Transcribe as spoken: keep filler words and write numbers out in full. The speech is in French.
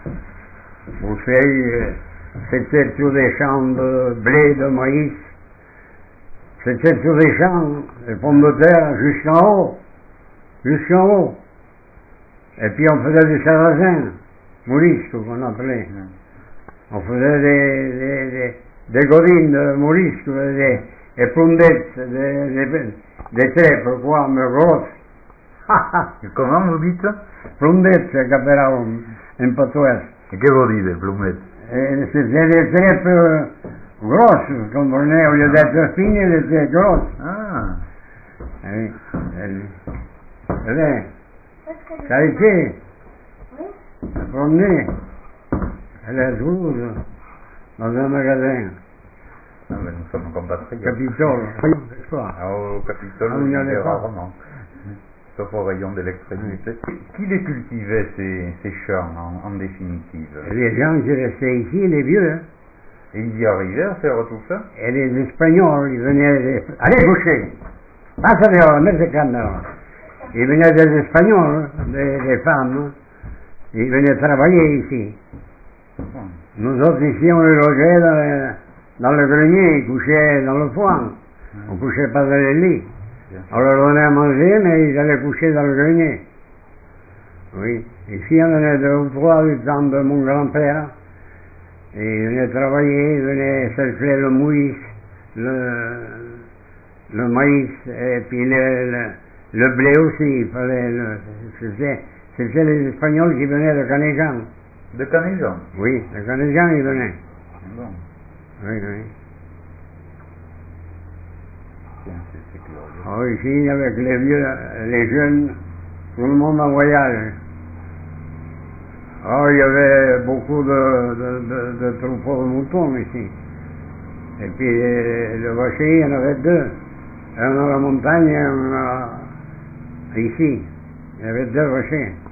Boucher, c'était sur des champs de blé, de maïs. C'était sur des champs, des pommes de terre, jusqu'en haut. Jusqu'en haut. Et puis on faisait des sarrasins, mourisques qu'on appelait. On faisait des, des, des, des godines de mourisques, des, des plondettes, des, des, des trèpes, quoi, mais grosses. Comment vous dites? Plondettes, che caperavano in portoghese. E che vuol dire plumette? Eh, c'était des trèpes grosses, comprenez, au lieu d'être fines, elles étaient grosses. Ah. Eh, eh, eh, ça a été, la promenée, elle est Toulouse, dans un magasin, Ah, mais nous sommes compatriotes. Capitole, quoi. Ah, au Capitole, Ah, on vous y n'y allez allait pas. rarement. Sauf au rayon d'électricité. Qui les cultivait, ces, ces champs, en, en définitive? Les gens qui restaient ici, les vieux, hein, Et ils y arrivaient à faire tout ça? et les Espagnols, ils venaient, les... allez coucher, passe dehors, mettez canne dehors. Ils venaient des Espagnols, des, des femmes, ils venaient travailler ici. Hum. Nous autres ici, on les logeait dans le, dans le grenier, ils couchaient dans le foin, on ne couchait pas dans les lits. On leur donnait à manger, mais ils allaient coucher dans le grenier. Oui, ici on en a deux ou trois du temps de mon grand-père. Et ils venaient travailler, ils venaient cercler le maïs, le, le maïs, et puis le, le, le blé aussi. Il fallait le, c'était, c'était les Espagnols qui venaient de Canéjan. De Canéjan? Oui, de Canéjan ils venaient. Bon. Oui, oui. Tiens, c'est, c'est curieux. Alors ici, avec les vieux, les jeunes, tout le monde en voyage. Alors il y avait beaucoup de, de, de, de troupeaux de moutons ici. Et puis le vacher, il y en avait deux. Un dans la montagne et un euh, ici. Il y avait deux vachers.